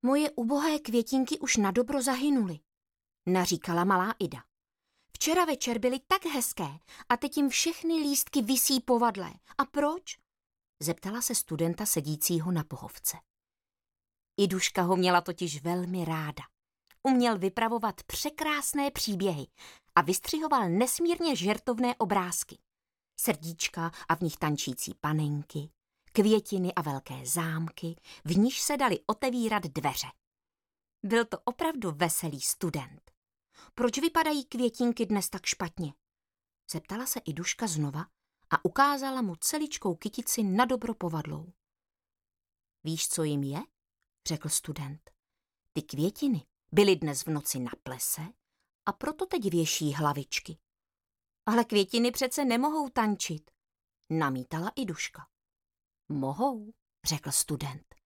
Moje ubohé květinky už nadobro zahynuly, naříkala malá Ida. Včera večer byly tak hezké a teď jim všechny lístky visí povadlé. A proč? Zeptala se studenta sedícího na pohovce. Iduška ho měla totiž velmi ráda. Uměl vypravovat překrásné příběhy a vystřihoval nesmírně žertovné obrázky. Srdíčka a v nich tančící panenky, květiny a velké zámky, v níž se daly otevírat dveře. Byl to opravdu veselý student. Proč vypadají květinky dnes tak špatně? Zeptala se Iduška znova a ukázala mu celičkou kytici nadobro povadlou. Víš, co jim je? Řekl student. Ty květiny byly dnes v noci na plese a proto teď věší hlavičky. Ale květiny přece nemohou tančit, namítala Iduška. Mohou, řekl student.